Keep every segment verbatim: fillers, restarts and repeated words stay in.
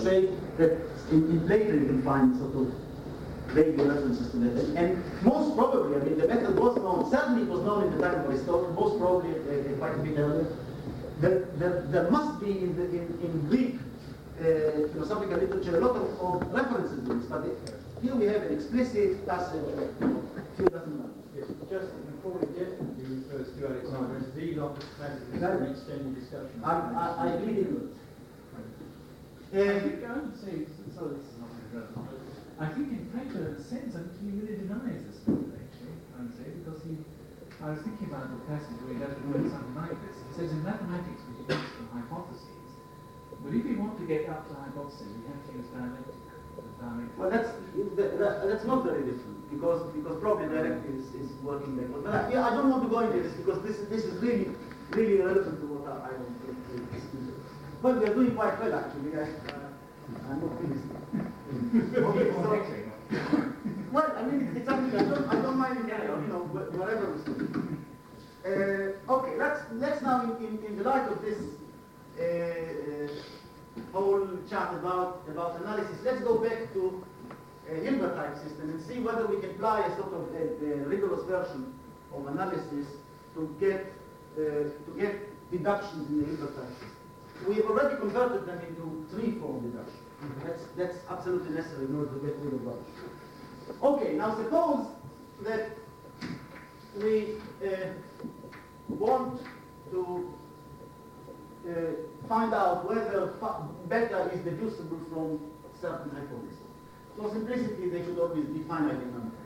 say that in, in later you can find sort of vague references to that. And most probably, I mean, the method was known, certainly it was known in the time of Aristotle, most probably uh, quite a bit earlier. There, there, there must be in, the, in, in Greek uh, philosophical literature a lot of, of references to this, but it, here we have an explicit passage of few dozen lines. Yes, just before we get to the first two Alexander, it's the lot of matters for an extended discussion. I, I, I agree with it. Uh, I think I would say, so this is not relevant, but I think in Plato, in a sense, I think he really denies this method, actually, I would say, because he, I was thinking about the passage where he has to do something like this. He says in mathematics we use the hypotheses, but if you want to get up to hypotheses, you have to use dialectic. dialectic. Well, that's that, that's not very different because because probably dialectic is, is working backward. But I, yeah, I don't want to go into this because this is this is really really relevant to what I, I want to do. But we are doing quite well actually. I, uh, I'm not finished. Okay, so, well, I mean, it's, it's actually I don't I don't mind it, you know, whatever we say. Uh, okay, let's let's now in, in, in the light of this uh, uh, whole chat about about analysis, let's go back to a Hilbert type system and see whether we can apply a sort of a, a rigorous version of analysis to get uh, to get deductions in the Hilbert type system. We have already converted them into three-form deduction. Mm-hmm. That's that's absolutely necessary in order to get rid of rubbish. Okay, now suppose that we uh, want to uh, find out whether beta is deducible from certain hypotheses. So simplicity, they should always be finite in number.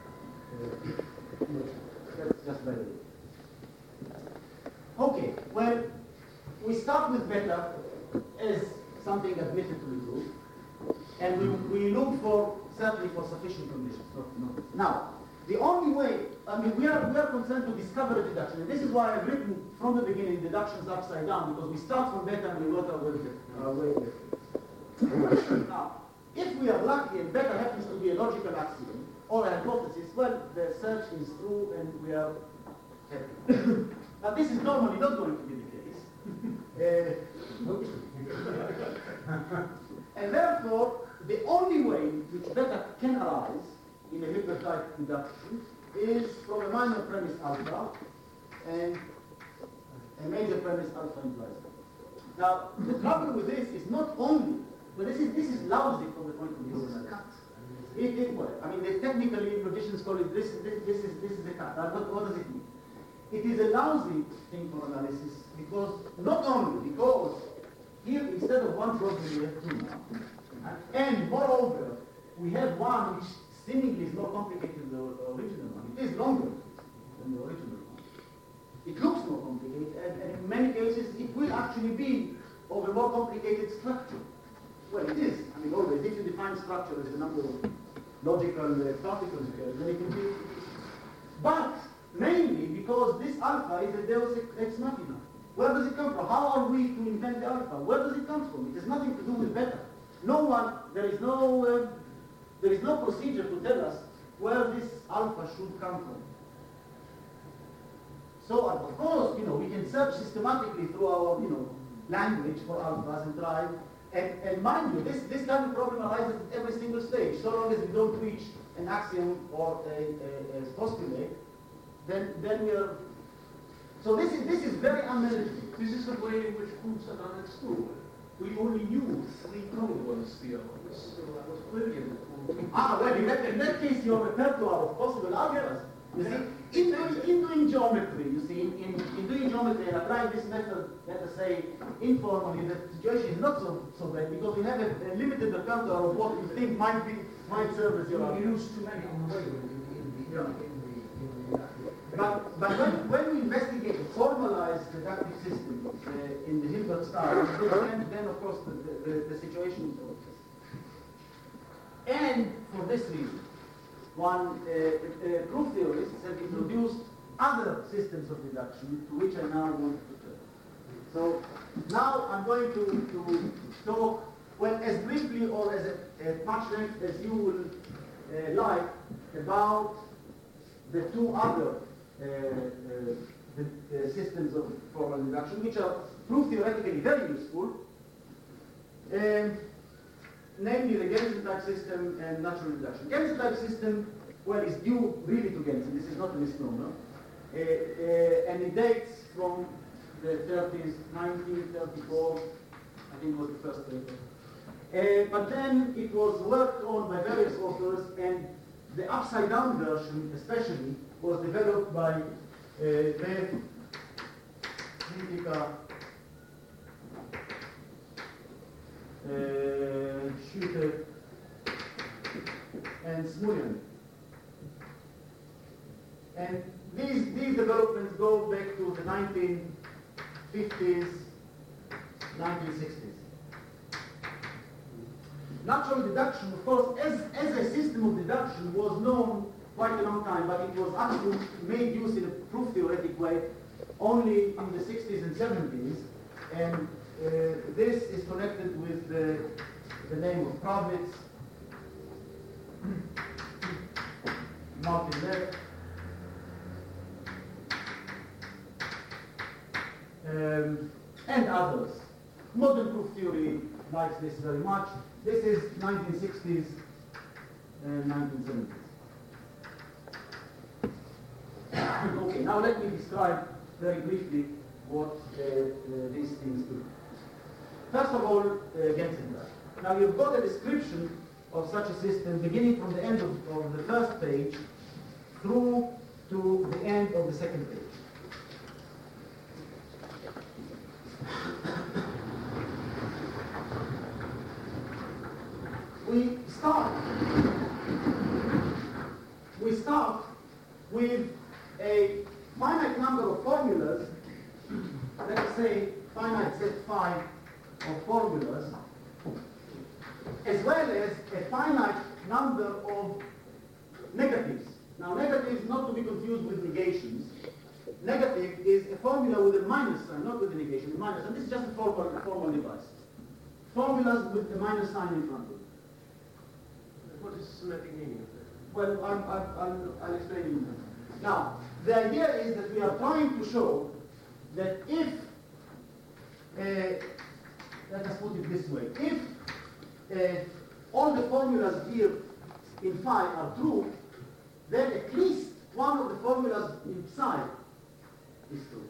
Uh, that's just very good. Okay, well, we start with beta as something admitted to be true, and we, we look for, certainly for sufficient conditions. No, no. Now, the only way, I mean, we are, we are concerned to discover a deduction, and this is why I've written from the beginning deductions upside down, because we start from beta and we work our way our way with. Now, if we are lucky and beta happens to be a logical axiom or a hypothesis, well, the search is through and we are happy. Now, this is normally not going to be the case. uh, and therefore, the only way in which beta can arise in a Hilbert type deduction is from a minor premise alpha and a major premise alpha implies. Now, the trouble with this is not only, but this is this is lousy from the point of view of analysis. It, it, well, I mean, the technically logicians call it this. This, this is this is a cut. What, what does it mean? It is a lousy thing for analysis because not only because here instead of one problem we have two now, and moreover we have one which seemingly is more complicated than the original one. It is longer than the original one. It looks more complicated, and, and in many cases it will actually be of a more complicated structure. Well, it is. I mean, always, if you define structure as the number of logical uh, particles, then it can be. But mainly because this alpha is a deus ex machina. Where does it come from? How are we to invent the alpha? Where does it come from? It has nothing to do with beta. No one. There is no. Uh, There is no procedure to tell us where this alpha should come from. So, of course, you know, we can search systematically through our, you know, language for alphas and try. And, and mind you, this, this kind of problem arises at every single stage. So long as we don't reach an axiom or a, a, a postulate, then then we are. So this is this is very unmanageable. This is the way in which proofs are done at school. We only knew three probabilities theorems. So that was brilliant. Ah, well, in that, in that case, your repertoire of possible algebras. You see, in doing, in doing geometry, you see, in, in, in doing geometry and applying this method, let us say, informally, the situation is not so, so bad because we have a, a limited repertoire of what we think might be might serve as your You argument. use too many on the way in the, in the, Yeah. in the, in the, But, but when, when we investigate a formalized deductive system uh, in the Hilbert style, then, then of course the, the, the situation is over. And for this reason, one uh, uh, proof theorists have introduced other systems of deduction to which I now want to turn. So now I'm going to, to talk, well, as briefly or as, a, as much length as you will uh, like about the two other uh, uh, the, uh, systems of formal deduction, which are proof theoretically very useful. Um, namely the Gensen type system and natural reduction. Gensen type system, well, is due really to Gensen. This is not a misnomer. Uh, uh, and it dates from the thirties, nineteen thirty-four, I think was the first paper. Uh, but then it was worked on by various authors, and the upside-down version, especially, was developed by uh, Rev, Kritika, uh, Schulte, and Smulian. And these, these developments go back to the nineteen fifties, nineteen sixties. Natural deduction, of course, as, as a system of deduction was known quite a long time, but it was actually made use in a proof theoretic way only in the sixties and seventies. And uh, this is connected with the, the name of Kravitz, Martin Lev, um, and others. Modern proof theory likes this very much. This is nineteen sixties and nineteen seventies. Okay, now let me describe very briefly what uh, uh, these things do. First of all, uh, Gensen type. Now you've got a description of such a system beginning from the end of, of the first page through to the end of the second page. We start, we start with a finite number of formulas, let's say finite set phi of formulas, as well as a finite number of negatives. Now negatives not to be confused with negations. Negative is a formula with a minus sign, not with a negation, minus, and this is just a formal, a formal device. Formulas with the minus sign in front of it. What is the semantic meaning of that? Well, I'm, I'm, I'll, I'll explain in a minute. Now, the idea is that we are trying to show that if, uh, let us put it this way, if uh, all the formulas here in phi are true, then at least one of the formulas in psi is true.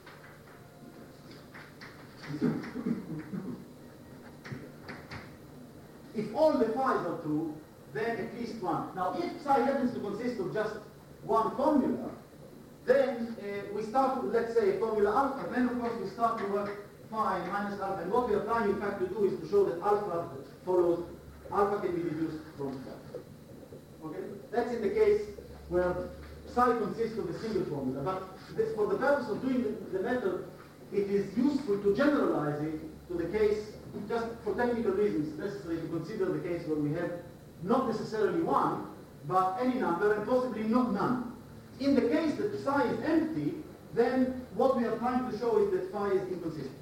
If all the phi's are true, then at least one. Now, if psi happens to consist of just one formula, then uh, we start with, let's say, formula alpha. Then, of course, we start to work phi minus alpha. And what we are trying, in fact, to do is to show that alpha follows, alpha can be deduced from psi. Okay? That's in the case where psi consists of a single formula. But this, for the purpose of doing the, the method, it is useful to generalize it to the case, just for technical reasons, necessary to consider the case where we have not necessarily one, but any number, and possibly not none. In the case that psi is empty, then what we are trying to show is that phi is inconsistent.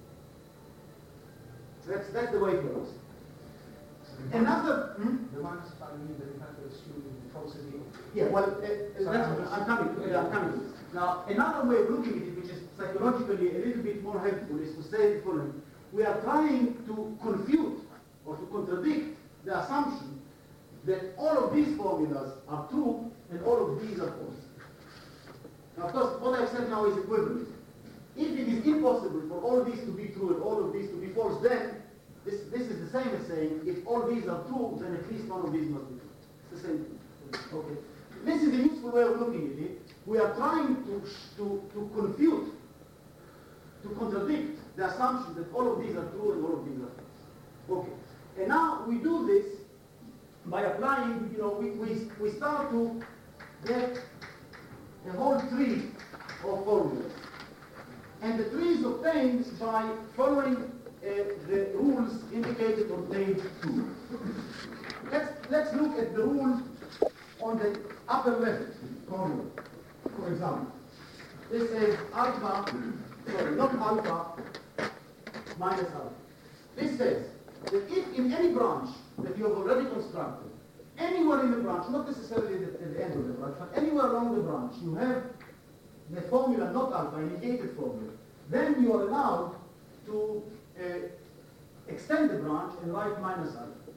That's, that's the way it goes. Another... Hmm? The minus phi means that you have to assume the falsity. Yeah, well, uh, uh, that's, I'm coming to, uh, I'm coming to this. Now, another way of looking at it, which is psychologically a little bit more helpful, is to say the following. We are trying to confute or to contradict the assumption that all of these formulas are true and all of these are false. Now, of course, what I've said now is equivalent. If it is impossible for all these to be true and all of these to be false, then this, this is the same as saying if all these are true, then at least one of these must be true. It's the same thing. Okay. This is a useful way of looking at it. We are trying to, to, to confute, to contradict the assumption that all of these are true and all of these are false. Okay. And now we do this by applying, you know, we, we, we start to get a whole tree of formulas. And the tree is obtained by following uh, the rules indicated on page two. Let's, let's look at the rule on the upper left corner, for example. This says alpha, sorry, not alpha, minus alpha. This says that if in any branch that you have already constructed, anywhere in the branch, not necessarily at the, at the end of the branch, but anywhere along the branch, you have the formula not alpha, a negated formula, then you are allowed to uh, extend the branch and write minus alpha.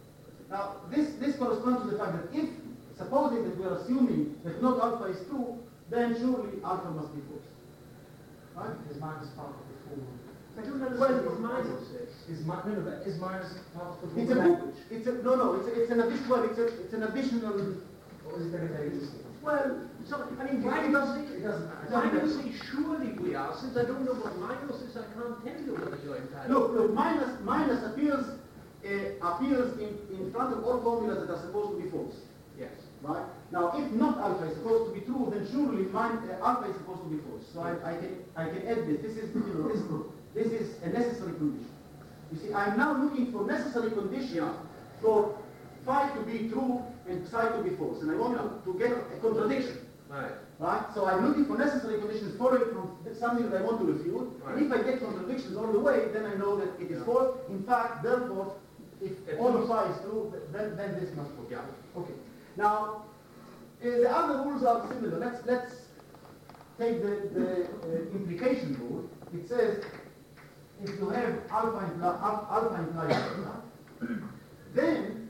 Now, this, this corresponds to the fact that if, supposing that we are assuming that not alpha is true, then surely alpha must be false. Right? Is minus part of the full. I don't understand Well, what minus is. Is mi- no, no, but is minus part of the It's a book. language? It's a, no, no. It's, a, it's an additional. Well, it's, a, it's an additional. Or is it very, very interesting? Well, so, I mean, why It do you doesn't- say, it doesn't- it why doesn't do you matter. say surely we are? Since I don't know what minus is, I can't tell you whether you're entitled. Look, look. Minus, minus appears uh, appears in, in front of all formulas that are supposed to be false. Yes. Right? Now, if not alpha is supposed to be true, then surely min, uh, alpha is supposed to be false. So I, I can I can add this. This is you know this this is a necessary condition. You see, I'm now looking for necessary condition for phi to be true and psi to be false, and I want to, to get a contradiction. Right. Right? So I'm looking for necessary conditions following from something that I want to refute. Right. And if I get contradictions all the way, then I know that it is Yeah. false. In fact, therefore, if At all of least- phi is true, then then this must work. Yeah. Okay. Now, uh, the other rules are similar. Let's let's take the, the uh, implication rule. It says if you have alpha impli- al- alpha implies beta, then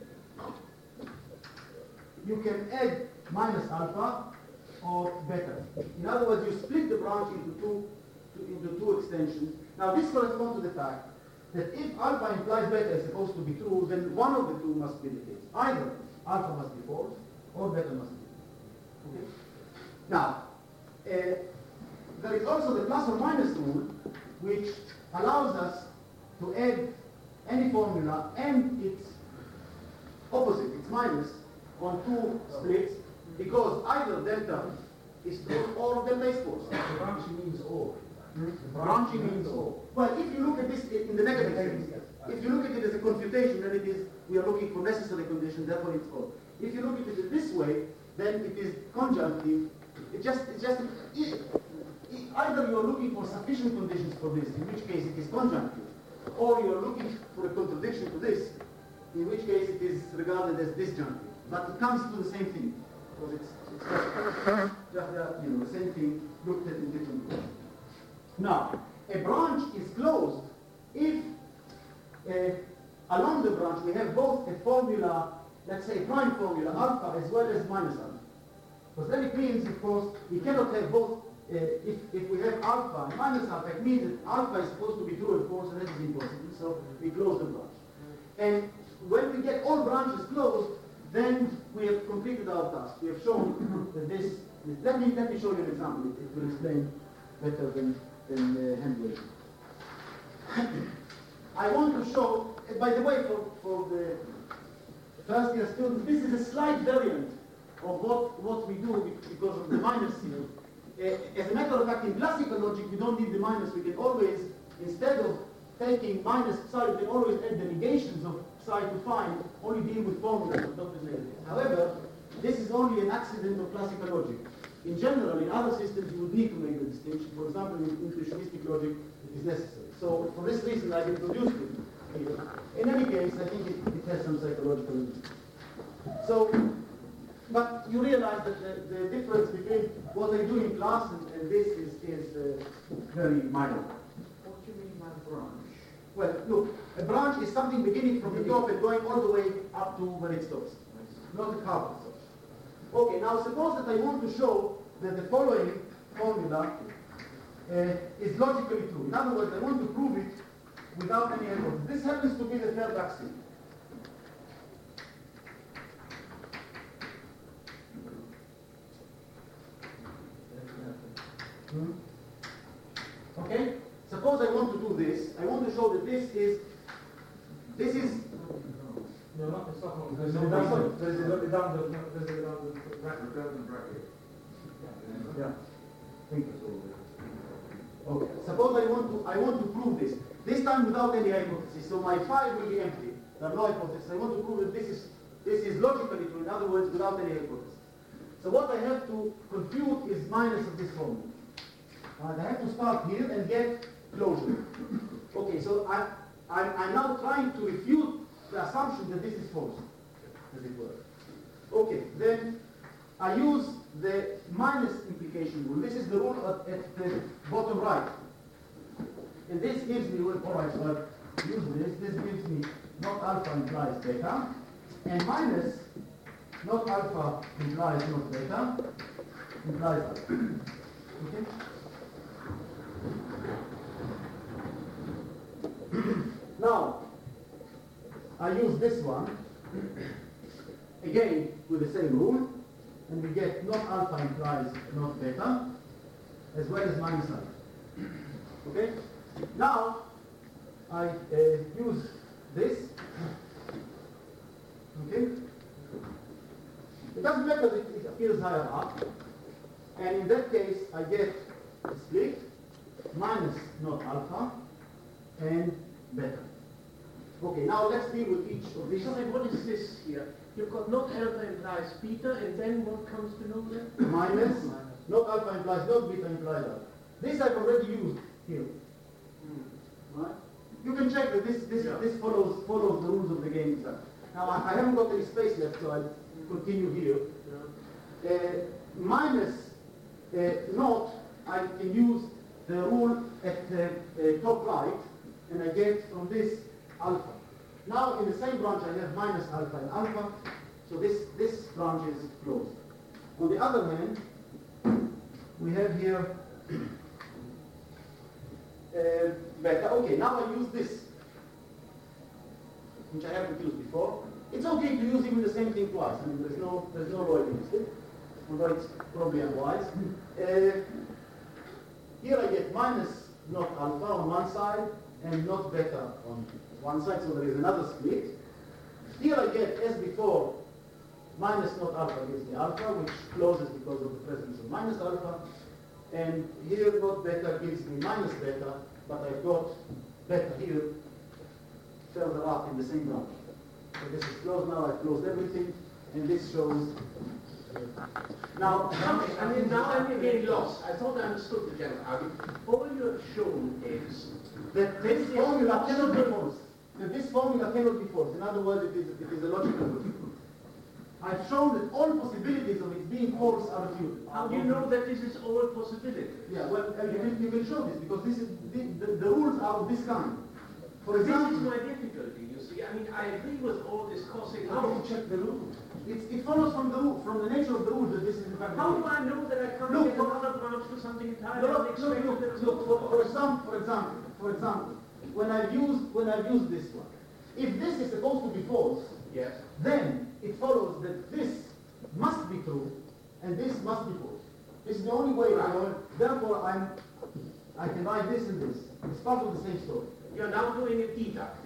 you can add minus alpha or beta. In other words, you split the branch into two to, into two extensions. Now, this corresponds to the fact that if alpha implies beta is supposed to be true, then one of the two must be the case. Either alpha must be false or beta must be true. Okay? Now, uh, there is also the plus or minus rule, which allows us to add any formula and its opposite, its minus, on two splits, because either delta is true or delta is false. The branching means or. Hmm? Branching means or. Well, if you look at this in the negative sense, if you look at it as a confutation, then it is, we are looking for necessary conditions, therefore it's or. If you look at it this way, then it is conjunctive. It just, it just, it, it, either you are looking for sufficient conditions for this, in which case it is conjunctive, or you are looking for a contradiction to this, in which case it is regarded as disjunctive. But it comes to the same thing, because it's, it's just, just uh, you know, the same thing looked at in different ways. Now, a branch is closed if uh, along the branch we have both a formula, let's say prime formula alpha as well as minus alpha. Because then it means, of course, we cannot have both. Uh, if, if we have alpha and minus alpha, it means that alpha is supposed to be true and false, and that is impossible. So we close the branch. And when we get all branches closed, then we have completed our task. We have shown that this. Let me let me show you an example. It, it will explain better than than uh, handwriting. I want to show. Uh, by the way, for for the first year students, this is a slight variant of what what we do because of the minus here. Uh, as a matter of fact, in classical logic, we don't need the minus. We can always, instead of taking minus psi, we can always add the negations of psi to find, only deal with formulas of Doctor's negatives. However, this is only an accident of classical logic. In general, in other systems, you would need to make the distinction. For example, in intuitionistic logic, it is necessary. So, for this reason, I've introduced it here. In any case, I think it, it has some psychological reason. So, but you realize that the, the difference between what I do in class and, and this is, is uh, very minor. What do you mean by branch? Well, look, a branch is something beginning from the top and going all the way up to where it stops. Not a curve stops. Okay, now suppose that I want to show that the following formula uh, is logically true. In other words, I want to prove it without any error. This happens to be the third axiom. Hmm? Okay? Suppose I want to do this. I want to show that this is, this is, No, not the second one. There's There's no a bracket. redundant, there's a redundant, there's a redundant bracket. Redundant bracket. yeah. Think okay. Suppose I want to, I want to prove this. This time without any hypothesis. So my phi will be empty. There are no hypothesis. I want to prove that this is, this is logically true. In other words, without any hypothesis. So what I have to compute is minus of this formula. Right, I have to start here and get closure. Okay, so I, I'm, I'm now trying to refute the assumption that this is false, as it were. Okay, then I use the minus implication rule. This is the rule at, at the bottom right. And this gives me, well, all right, so I use this. This gives me not alpha implies beta. And minus not alpha implies not beta, implies alpha. Okay? Now, I use this one, again with the same rule, and we get not alpha implies not beta, as well as minus alpha. Okay? Now, I uh, use this. Okay? It doesn't matter if it appears higher up, and in that case, I get a split minus not alpha and beta. Okay, now let's deal with each of these. Sorry, what is this here? You've got not alpha implies beta, and then what comes below that? Minus, not alpha implies not, beta implies alpha. This I've already used here. Hmm. Right? You can check that this this Yeah. this follows follows the rules of the game itself. Now I, I haven't got any space left, so I'll continue here. Yeah. Uh, minus uh, not, I can use the rule at the uh, top right, and I get from this alpha. Now in the same branch I have minus alpha and alpha, so this, this branch is closed. On the other hand, we have here uh, beta. Okay, now I use this, which I haven't used before. It's okay to use even the same thing twice. I mean, there's no, there's no law against it, although it's probably unwise. Uh, here I get minus not alpha on one side and not beta on one side, so there is another split. Here I get, as before, minus not alpha gives me alpha, which closes because of the presence of minus alpha. And here not beta gives me minus beta, but I've got beta here further up in the same branch. So this is closed now, I've closed everything, and this shows. Now, I mean, now I'm again lost. I thought I understood the general argument. All you have shown is that this formula cannot be false. That this formula cannot be false. In other words, it is, it is a logical proof. I've shown that all possibilities of it being false are refuted. how do you know that this is all possibility? Yeah, well, uh, you, can, you can show this because this is the, the, the rules are of this kind. For This is example, my difficulty, you see. I mean, I agree with all this cosine. how do you check the rule? It, it follows from the rule, from the nature of the rule that this is in fact. How do I know that I can't Look, get for- another branch to something entirely No, look, look, unexpected? look, that's look, not for, for false? example, for example, for example, when I've used when I've used this one, if this is supposed to be false, Yes. then it follows that this must be true and this must be false. This is the only way. I know. Therefore, I'm I can write this and this. It's part of the same story. You're now doing a deduct.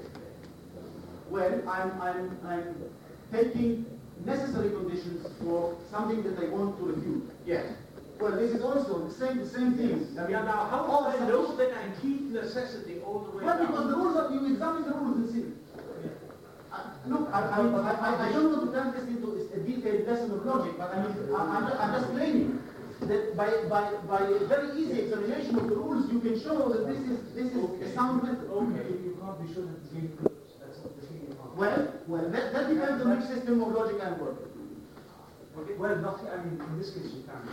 Well, I'm I'm I'm taking necessary conditions for something that I want to refute. Yes. Well, this is also the same the same thing. I mean, Yeah, now how all do I such- know that I keep necessity all the way Well, down? because the rules are, you examine the rules and see. Uh, look, I, I, I, I don't want to turn this into a detailed lesson of logic, but I mean, I, I'm, I'm just claiming that by, by, by a very easy examination of the rules, you can show that this is, this is a sound method. Okay, you can't be sure that it's being close. That's what the thing you can't. Well, well, that, that depends on which system of logic I'm working. Okay, well, not, I mean, in this case you can.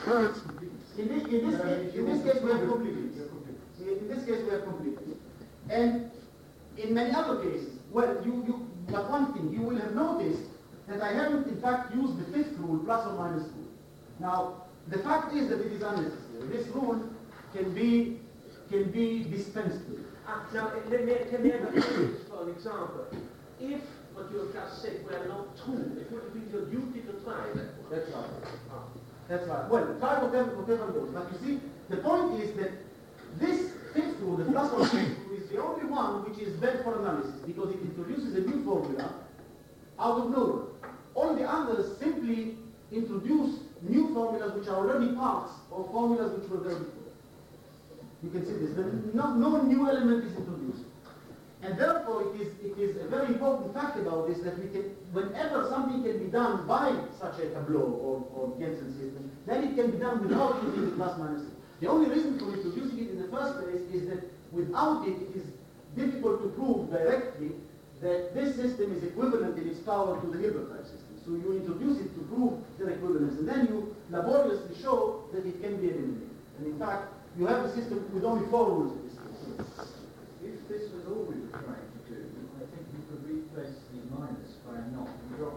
In this, in this, case, in this case, we have completeness. You're complete. In this case, we have completeness. And in many other cases, well, you, you, but one thing, you will have noticed that I haven't in fact used the fifth rule, plus or minus rule. Now, the fact is that it is unnecessary. This rule can be, can be dispensed with. Ah, now, let me, can I have this for an example? If what you have just said were not true, it would have been your duty to try that. That's right. That's right. Well, try whatever, whatever goes. But you see, the point is that this fifth rule, the plus or minus rule, is the only one which is bad for analysis because it introduces a new formula out of nowhere. All the others simply introduce new formulas which are already parts of formulas which were there before. You can see this. No, no new element is introduced. And therefore, it is, it is a very important fact about this that we can, whenever something can be done by such a tableau or, or Jensen system, then it can be done without using the plus minus. The only reason for introducing it in the first place is that without it, it is difficult to prove directly that this system is equivalent in its power to the Hilbert type system. So you introduce it to prove their equivalence, and then you laboriously show that it can be eliminated. And in fact, you have a system with only four rules in this case. If this was all we were trying to do, I think you could replace the minus by a not and drop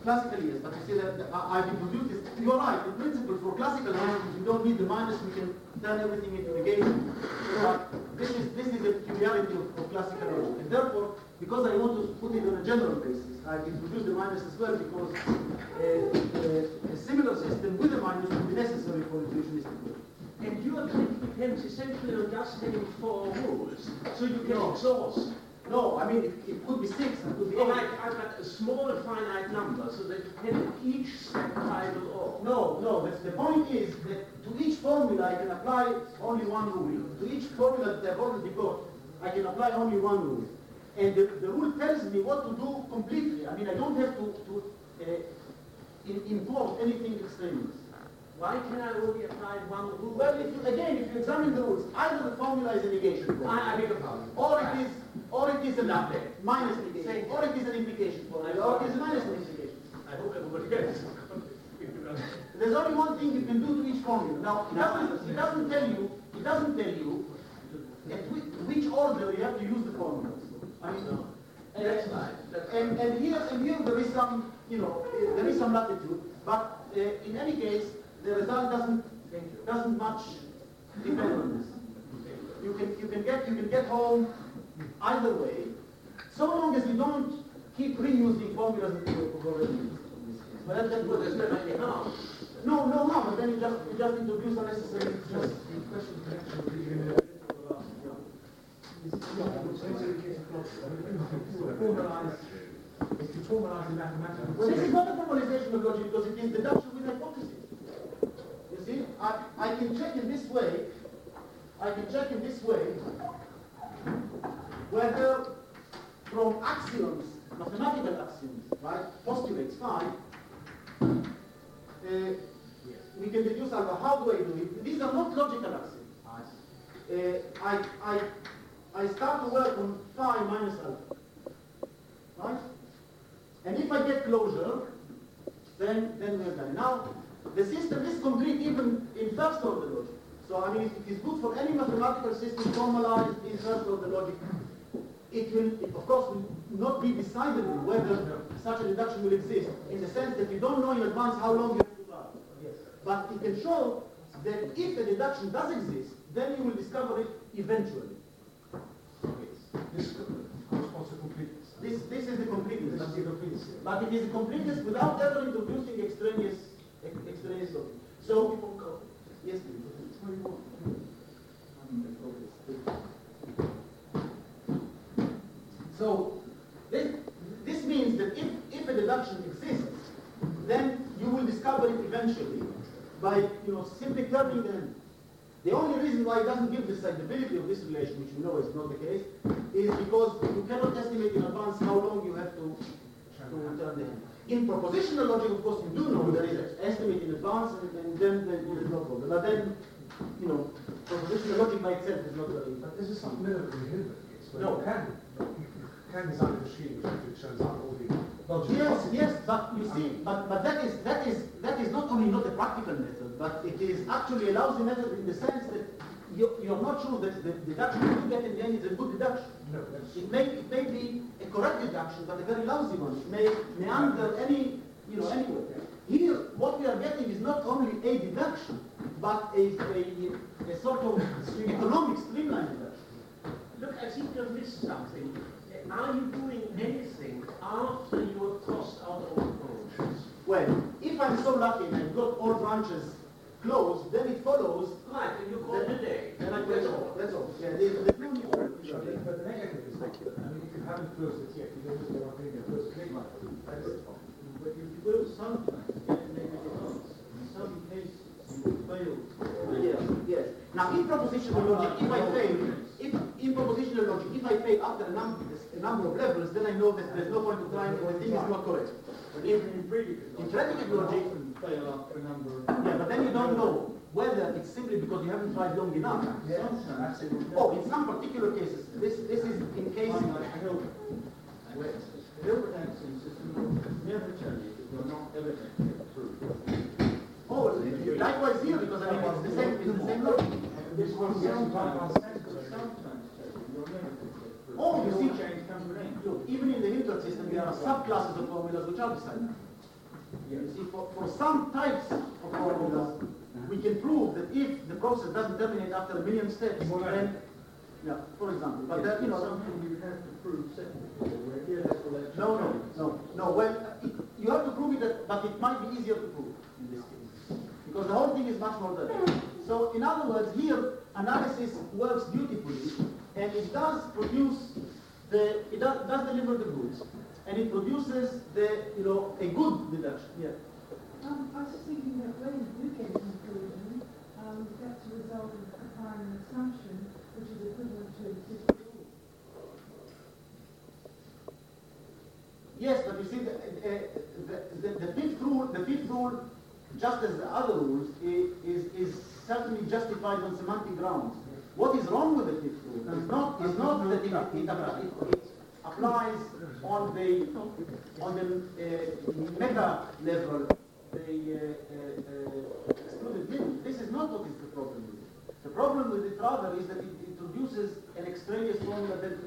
classical yes, but you see that I- I've introduced this. You're right. In principle, for classical algorithms, you don't need the minus. We can turn everything into negation. But this is this is a peculiarity of, of classical logic, and therefore, because I want to put it on a general basis, I've introduced the minus as well because uh, uh, a similar system with a minus would be necessary for intuitionistic logic. And your trick depends essentially on just having four rules, so you can No. exhaust. No, I mean it, it could be six, it could be Oh, eight. like I've got a small finite number, so that you can in each step title or. No, no, that's, the point is that to each formula I can apply only one rule. To each formula that I've already got, I can apply only one rule. And the, the rule tells me what to do completely. I mean, I don't have to, to uh, in, import anything extraneous. Why can I only apply one rule? Well, if you, again, if you examine the rules, either the formula is a negation formula, I, I beg your pardon. or it is, or it is a Nothing. minus negation, or it is an implication formula, or it is a minus implication. I hope everybody gets it. There's only one thing you can do to each formula. Now, it doesn't, it doesn't tell you, it doesn't tell you at which, which order you have to use the formulas. I mean, uh, That's right. That's and, and here, and here there is some, you know, uh, there is some latitude, but uh, in any case, the result doesn't doesn't much depend on this. You can you can get you can get home either way, so long as you don't keep reusing formulas that you have already used. But that, that, well, there's no any harm. no, no harm. But then you just you just introduce unnecessary. Just, The question of connection with the unit of the last, is formalize, if you formalize in mathematical. well, this is not a formalization of logic because it is deduction with hypothesis. You see, I, I can check in this way, I can check in this way whether from axioms, mathematical axioms, right, postulates phi, uh, we can deduce alpha. How do I do it? These are not logical axioms. Uh, I, I, I start to work on phi minus alpha, right? And if I get closure, then, then we're done. Now, the system is complete even in first order logic. So, I mean, it is good for any mathematical system formalized in first order logic. It will, it of course, will not be decidable whether such a deduction will exist, in the sense that you don't know in advance how long you have to run. Yes. But it can show that if a deduction does exist, then you will discover it eventually. This corresponds to completeness. This, this is the completeness. This is the completeness. But it is a completeness without ever introducing extraneous, ex extraneous logic. So, yes, please. So, this, this means that if, if a deduction exists, then you will discover it eventually by, you know, simply turning the hand. The only reason why it doesn't give the decidability of this relation, which we know is not the case, is because you cannot estimate in advance how long you have to, to turn the hand. In propositional logic, of course, you do know there is an estimate in advance, and, and then there is no problem. But then, you know, propositional logic by itself is not very. But this is something minimally inhibited. No. You can, you can design a machine which shows up all the logic. Yes, possible. yes, but you see, but, but that is that is that is not only not a practical method, but it is actually a lousy method in the sense that you, you're not sure that the deduction you get in the end is a good deduction. No, that's It may it may be a correct deduction, but a very lousy one. It may meander any you know anywhere. Here, what we are getting is not only a deduction, but a a, a sort of economic streamline deduction. Look, I think you've missed something. Are you doing anything after you have crossed out all the branches? Well, if I'm so lucky and I've got all branches closed, then it follows. Right, and you call it a day. Then I That's that's all. all. That's all. Yeah, there's, there's no need for it. But the, but the negative is not. I mean, if you haven't closed it yet, you don't just go up in the first click like that. That's But you will sometimes get negative answers. In some cases, you will fail. Yes, yes. Now, in propositional logic, if I fail, if in propositional logic, if I fail after a number, a number of levels, then I know that there's no point of trying, and the thing is not correct. But even in predicate In predicate logic, you often fail after a number of... yeah, but then you don't know whether it's simply because you haven't tried long enough. Sometimes it will Oh, in some particular cases, this this is in cases. like Hilbert. Where the Hilbert axioms system will never tell you that you're not evidently approved. Oh, likewise here, because I mean it's the same, it's the same logic. This one sometimes, sometimes tell you you're never approved. Oh, you see, change comes with end. look, even in the Hilbert system, there are subclasses of formulas which are decided. You see, for, for some types of formulas, we can prove that if the process doesn't terminate after a million steps, then, yeah, for example, but that, you know, something you have to prove separately, where here that's the lecture. no, no, no, no. Well, it, you have to prove it, that, but it might be easier to prove in this case, because the whole thing is much more direct. So, in other words, here analysis works beautifully, and it does produce the, it does, does deliver the goods, and it produces the, you know, a good deduction. Yeah. Um, I was just thinking that when you do get a conclusion, um, that's a result of applying an assumption which is equivalent to existing rule. Yes, but you see, the, uh, the, the, the fifth rule, the fifth rule, just as the other rules, is, is, is certainly justified on semantic grounds. What is wrong with the fifth rule is not, is not that it, it, it, it applies on the, on the uh, meta level, the uh, uh, excluded limit. This is not what is the problem with it. The problem with it rather is that it introduces an extraneous formula delta.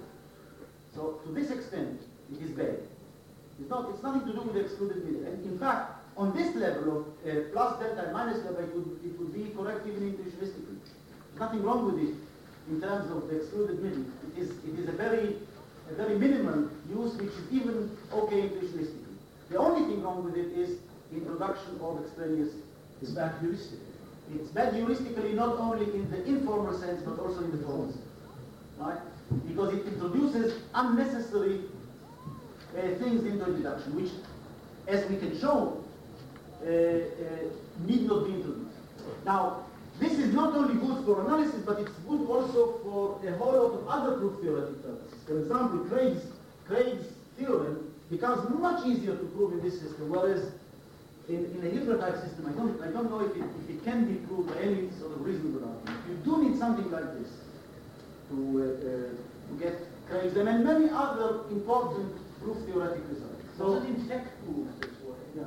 So to this extent, it is bad. It's not. It's nothing to do with the excluded limit. And in fact, on this level of uh, plus delta and minus delta, it would it would be correct even intuitionistically. There's nothing wrong with it in terms of the excluded limit. It is it is a very a very minimal use which is even okay intuitionistically. The only thing wrong with it is introduction of extraneous. It's bad heuristic. It's bad heuristically not only in the informal sense but also in the formal sense, right? Because it introduces unnecessary uh, things into deduction, which, as we can show, uh, uh, need not be introduced. Now, this is not only good for analysis, but it's good also for a whole lot of other proof theoretic purposes. For example, Craig's, Craig's theorem becomes much easier to prove in this system, whereas in, in a Hilbert-type system, I don't, I don't know if it, if it can be proved by any sort of reasonable argument. You do need something like this to, uh, uh, to get Craig's and many other important proof theoretic results. So it in fact proved this way. Yeah.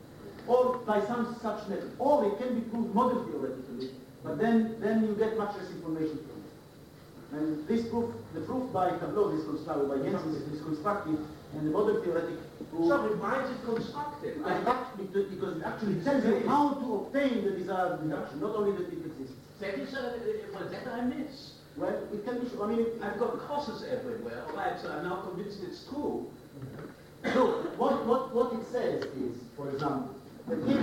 Or by some such method. Or it can be proved model theoretically, but then, then you get much less information from it. And this proof, the proof by Tableau is constructed, by Jensen is constructed, and the model theoretic proof... So why is it constructed? I actually, because it actually tells you how to obtain the desired deduction, not only that it exists. That is, uh, well, that I miss. Well, it can be, I mean, it, I've got crosses everywhere, right, so I'm now convinced it's true. so what, what, what it says is, for example, that if,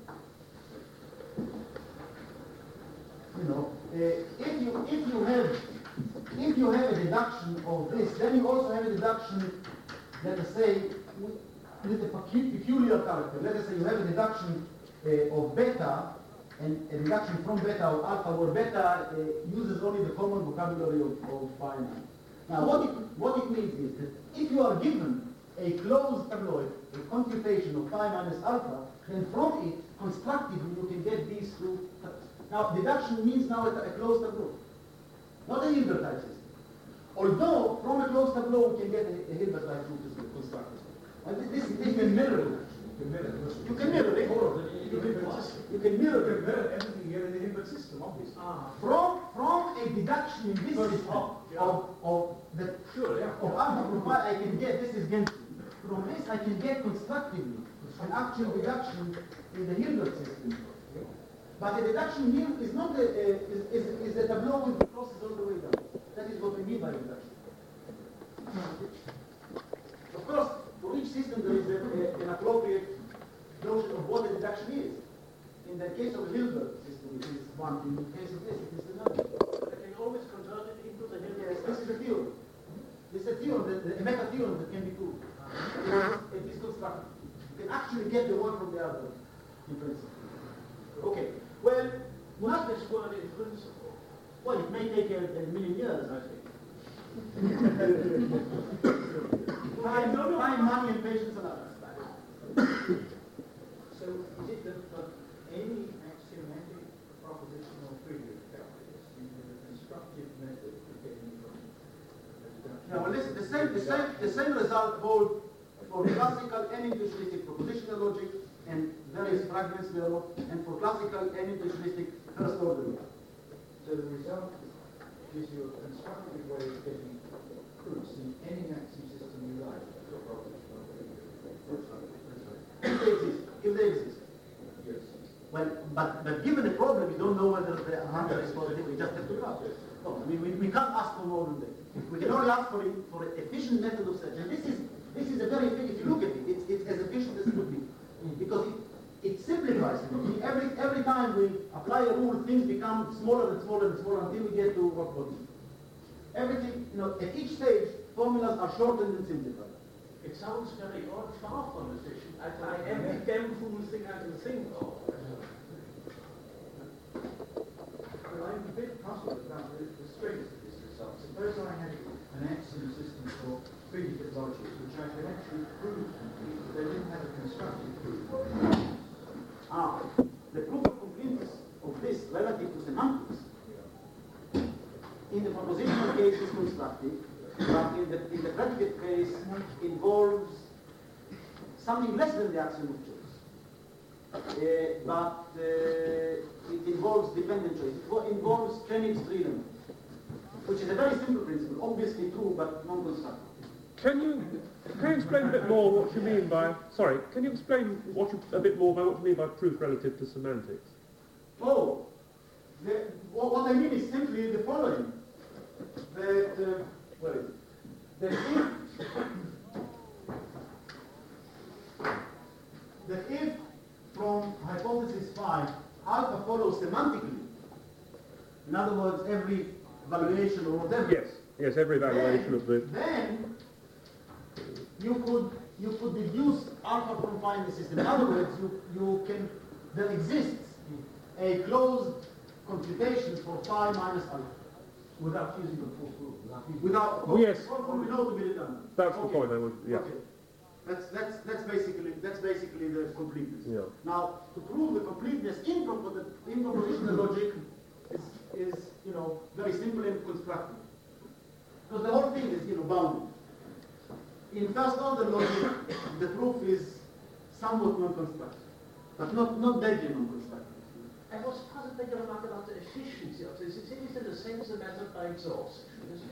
you know, uh, if you, if you have, if you have a deduction of this, then you also have a deduction, let us say, with, with a pecu- peculiar character. Let us say you have a deduction uh, of beta, and a deduction from beta or alpha, where beta uh, uses only the common vocabulary of, of phi nine. Now, what it, what it means is that if you are given a closed tabloid, a computation of phi minus alpha, then from it, constructively, you can get these two terms. Now, deduction means now a, a closed tableau, not a Hilbert-type system. Although, from a closed tableau, we can get a, a Hilbert-type system constructed. And this, this, this can mirror it. You can mirror. You can mirror it. All of it. You can mirror. You can mirror You it. can mirror everything here in the Hilbert system, obviously. Ah. From, from a deduction in this system of, of, of the Sure, yeah. of alpha from phi, I can get, this is Gensen. From this, I can get constructively an actual deduction in the Hilbert system. But the deduction here is not a, a is, is, is a tableau with the crosses all the way down. That is what we mean by deduction. Of course, for each system there is a, a, an appropriate notion of what a deduction is. In the case of the Hilbert system, it is one. In the case of this, it is another. I can always convert it into the Yes, Hilbert. this is a theorem. This is a theorem, that, a meta theorem that can be proved. It is constructed. You can actually get the one from the other in principle. Okay. Well, What's this word in principle? well, it may take a, a million years, I think. time, No, no, time, no. money, and patience and others. So is it that for any axiomatic proposition or trivial calculus, you need a constructive method for getting from a deduction? Now, well, listen, the same, the same, the same result holds for classical and intuitionistic propositional logic and various fragments thereof, and for classical and intuitionistic first order logic. So the result is your constructive way of getting proofs in any axiom system you like. If they exist. If will they exist? Yes. Well, but, but given the problem, you don't know whether the answer is positive, we just have to count. No, I mean, we, we can't ask for more than that. We can only ask for, a, for an efficient method of search. And this is, this is a very, if you look at it, it's, it's as efficient as it could be. Because it, it simplifies it. Every, every time we apply a rule, things become smaller and smaller and smaller until we get to rock bottom. Everything, you know, at each stage, formulas are shortened and simplified. It sounds very odd, far from efficient. I try every damn fool thing I can think of. Well, I'm a bit puzzled about the, the strength of this result. Suppose I had an axiom system for predicate logic, which I could actually prove complete, but they didn't have a constructive proof. Ah, the proof of completeness of this relative to semantics in the propositional case is constructive, but in the, in the predicate case involves something less than the axiom of choice. Uh, but uh, it involves dependent choice. It involves Koenig's tree lemma, which is a very simple principle, obviously true, but non-constructive. Can you can you explain a bit more what you mean by sorry? Can you explain what you, a bit more about what you mean by proof relative to semantics? Oh, the, what, what I mean is simply the following: that uh, where is it? That if that if from hypothesis five alpha follows semantically, in other words, every valuation or whatever. Yes, yes, every evaluation then, of the. Then you could you could deduce alpha from phi in the system. In other words, you you can there exists a closed computation for phi minus alpha. Without using the full proof. Without using Without Oh, yes. what we know to be redundant. That's okay. the point I was. Yeah. Okay. That's that's that's basically that's basically the completeness. Yeah. Now to prove the completeness in, propo in propositional logic is is you know very simple and constructive. Because the whole thing is you know bounded. In first order logic, the proof is somewhat non-constructive, but not not badly non-constructive. I was puzzled by your remark about the efficiency of this. It is in a sense a method by exhaustion, isn't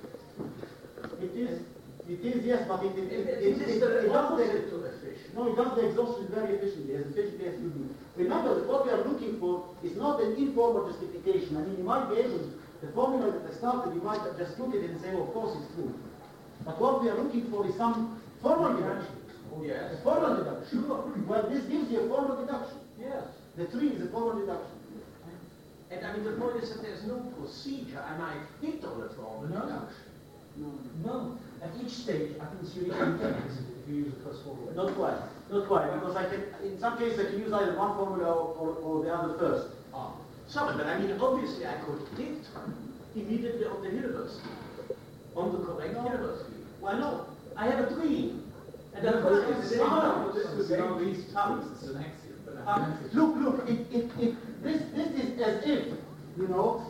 it? It is. It is, yes, but it, it, it, It, it, it it, is it, the it does opposite the, to efficient. no, it does the exhaustion very efficiently, as efficiently as you do. Remember that what we are looking for is not an informal justification. I mean, you might be able, the formula that I started, you might just look at it and say, oh, of course it's true. But what we are looking for is some formal deduction. Oh, yes. A formal deduction. Well, this gives you a formal deduction. Yes. The tree is a formal deduction. And I mean, the point is that there's no procedure. I might hit on a formal No. deduction. No. No. At each stage, I think it's unique intelligence if you use the first formula. Not quite. Not quite, because I can, in some cases I can use either one formula or, or, or the other first. Ah. Sorry, but I mean, obviously I could hit immediately on the Hilbert scheme, on the correct Hilbert scheme. Why not? I have a tree. And No, then but what it's is the it? same. Ah, This was same. about these terms. It's an axiom. But Um, mathematics- look, look, it, it, it, this, this is as if, you know,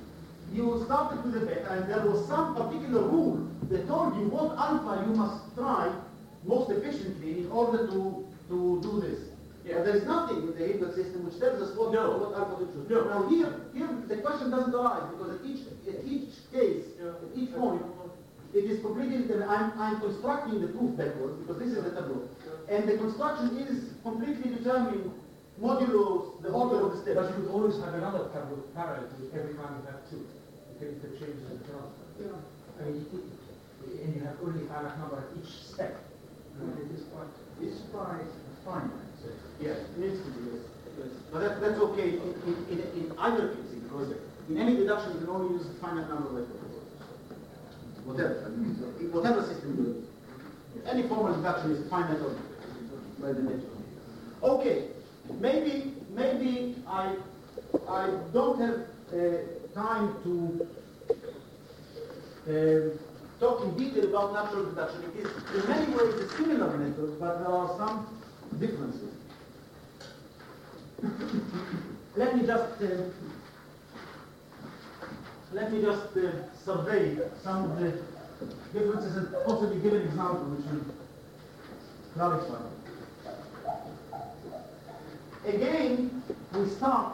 you started with a beta and there was some particular rule that told you what alpha you must try most efficiently in order to, to do this. Yeah. But there is nothing in the Hilbert system which tells us what, No. what alpha to choose. No. Now here, here the question doesn't arise because at each, at each case, Yeah. at each point, it is completely, I'm, I'm constructing the proof backwards because this is the tableau. And the construction is completely determined modulo the order of the steps. But you could always have another tableau parallel to it every time you have two. You can, you can change the transfer. Yeah. I mean, it, it, and you have only finite number at each step. I mean, it is quite, it's quite finite. So. Yes, it needs to be, yes. yes. But that, that's okay in, in, in, in either case, because in any deduction you can only use a finite number of vectors. Whatever, I mean, so in whatever system you use. Any formal deduction is finite or by the nature. Okay, maybe maybe I I don't have uh, time to uh, talk in detail about natural deduction. It is in many ways a similar method, but there are some differences. Let me just uh, let me just uh, survey some of the differences and possibly give an example which will clarify. Again, we start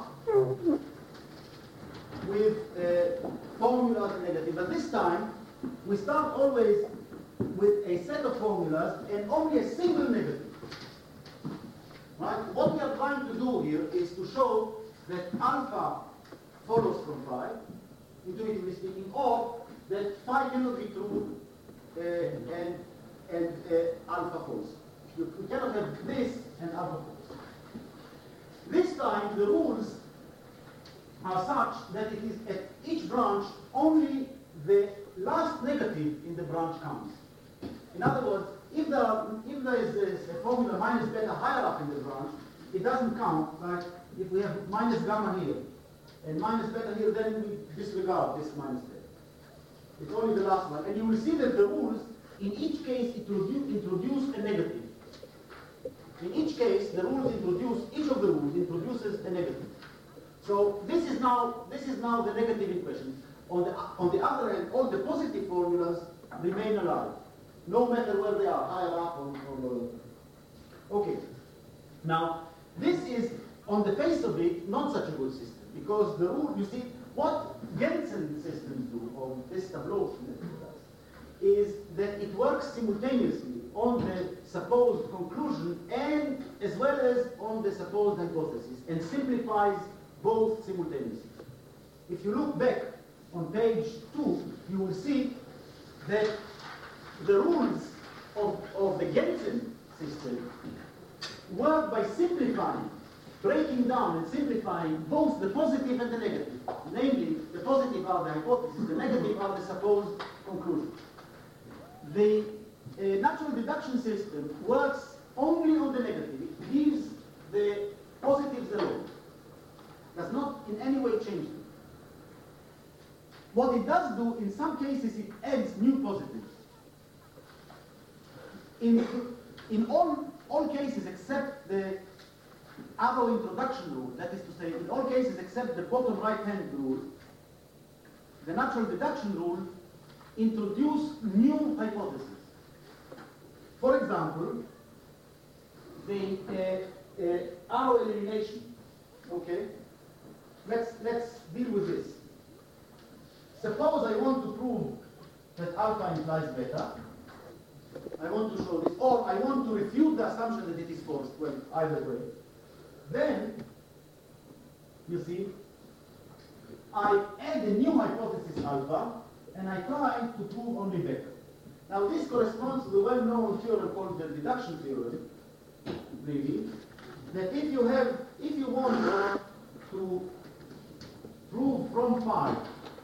with uh, formulas and negative, but this time we start always with a set of formulas and only a single negative. Right? What we are trying to do here is to show that alpha follows from phi, intuitively speaking, or that phi cannot be true uh, and, and uh, alpha false. You, you cannot have this and alpha false. This time the rules are such that it is at each branch only the last negative in the branch counts. In other words, if there, are, if there is a, a formula minus beta higher up in the branch, it doesn't count. Like if we have minus gamma here and minus beta here, then we disregard this minus beta. It's only the last one. And you will see that the rules, in each case, introduce, introduce a negative. In each case, the rules introduce, each of the rules introduces a negative. So this is now, this is now the negative in question. On the, on the other hand, all the positive formulas remain alive, no matter where they are, higher up or, or lower. Okay. Now, this is, on the face of it, not such a good system, because the rule, you see, what Gentzen systems do, or this tableau does, is that it works simultaneously on the supposed conclusion and as well as on the supposed hypothesis, and simplifies both simultaneously. If you look back on page two, you will see that the rules of, of the Gentzen system work by simplifying, breaking down and simplifying both the positive and the negative. Namely, the positive are the hypothesis, the negative are the supposed conclusion. The uh, natural deduction system works only on the negative. It leaves the positives alone. Does not in any way change them. What it does do, in some cases, it adds new positives. In, in all, all cases except the arrow introduction rule, that is to say, in all cases except the bottom right-hand rule, the natural deduction rule introduce new hypotheses. For example, the uh, uh, arrow elimination. Okay, let's let's deal with this. Suppose I want to prove that alpha implies beta. I want to show this, or I want to refute the assumption that it is false. Well, either way. Then, you see, I add a new hypothesis alpha, and I try to prove only beta. Now, this corresponds to the well-known theorem called the deduction theorem, really, that if you have, if you want to prove from phi,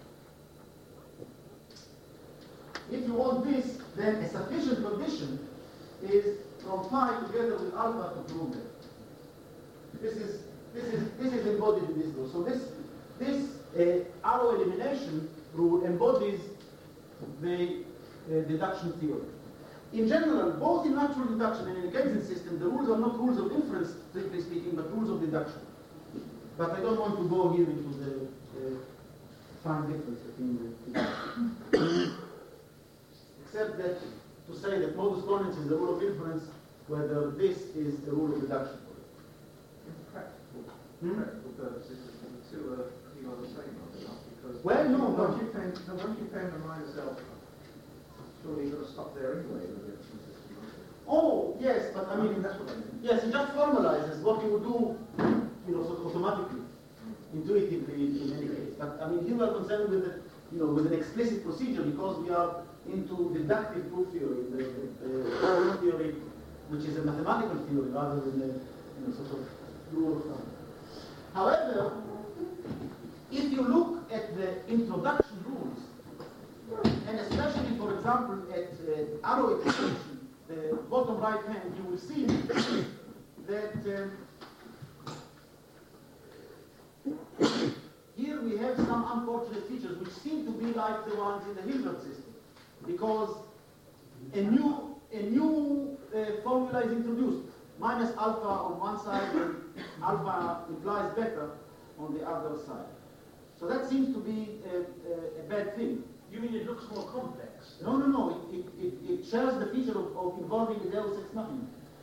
if you want this, then a sufficient condition is from phi together with alpha to prove it. This is this is this is embodied in this rule. So this this uh, arrow elimination rule embodies the uh, deduction theory. In general, both in natural deduction and in the Gentzen system, the rules are not rules of inference, strictly speaking, but rules of deduction. But I don't want to go here into the uh, fine difference between the except that to say that modus ponens is the rule of inference, whether this is the rule of deduction. In practical, hmm? practical purposes, the two are pretty well the same, are they not? Because well, no, once no. you found, no, once you found the minus alpha, surely you've got to stop there anyway. Oh, yes, but I mean, that's what I mean. Yes, it just formalizes what you would do, you know, sort of automatically, intuitively in, in any case. But I mean, here we are concerned with, the, you know, with an explicit procedure because we are into deductive proof theory, the, the, the proof theory, which is a mathematical theory rather than a, you know, sort of rule of thumb. However, if you look at the introduction rules, and especially, for example, at uh, arrow extension, the bottom right hand, you will see that um, here we have some unfortunate features which seem to be like the ones in the Hilbert system, because a new a new uh, formula is introduced, minus alpha on one side and alpha implies beta on the other side. So that seems to be a, a, a bad thing. You mean it looks more complex? No, no, no. It, it, it, it shares the feature of, of involving a Deus ex machina.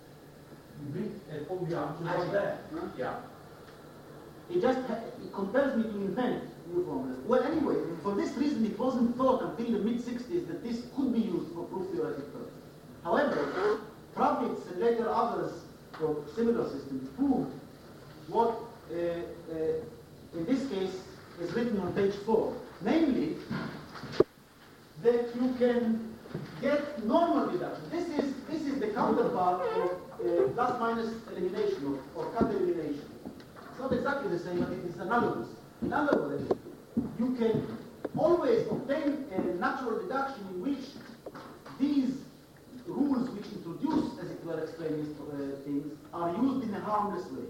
Oh, yeah, Actually, there. huh? Yeah. It just ha it compels me to invent new formulas. Well, anyway, for this reason, it wasn't thought until the mid sixties that this could be used for proof theoretic purposes. However, Pravitz and later others for similar systems proved what, uh, uh, in this case, is written on page four. Namely, that you can get normal deduction. This is, this is the counterpart of uh, plus minus elimination or, or cut elimination. It's not exactly the same, but it is analogous. In other words, you can always obtain a natural deduction in which these rules which introduce, as it were, explaining uh, things, are used in a harmless way.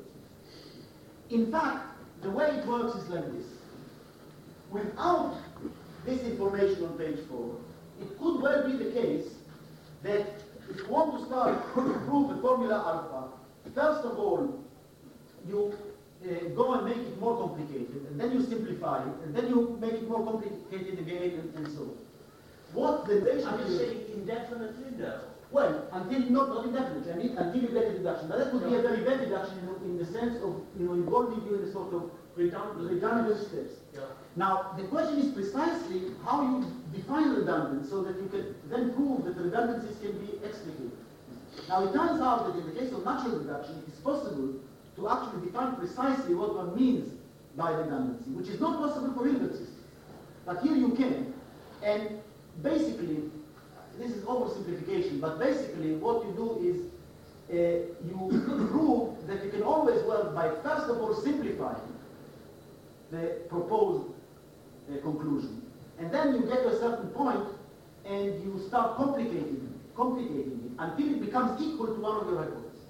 In fact, the way it works is like this. Without this information on page four, it could well be the case that if you want to start to prove the formula alpha, first of all, you uh, go and make it more complicated, and then you simplify it, and then you make it more complicated again, and, and so on. What the relation Are you is... saying indefinitely? No. Well, until not, not indefinitely, I mean, until you get a deduction. But that would be a very bad deduction in, in the sense of, you know, involving you in a sort of Redundant. redundant steps. Yeah. Now, the question is precisely how you define redundant so that you can then prove that the redundancies can be explicated. Now, it turns out that in the case of natural reduction, it is possible to actually define precisely what one means by redundancy, which is not possible for Hilbert systems. But here you can. And basically, this is oversimplification, but basically what you do is uh, you prove that you can always work by, first of all, simplifying the proposed uh, conclusion. And then you get to a certain point and you start complicating it, complicating it until it becomes equal to one of your hypotheses.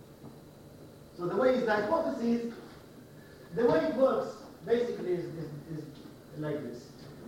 So the way is the hypothesis, the way it works basically is, is, is like this.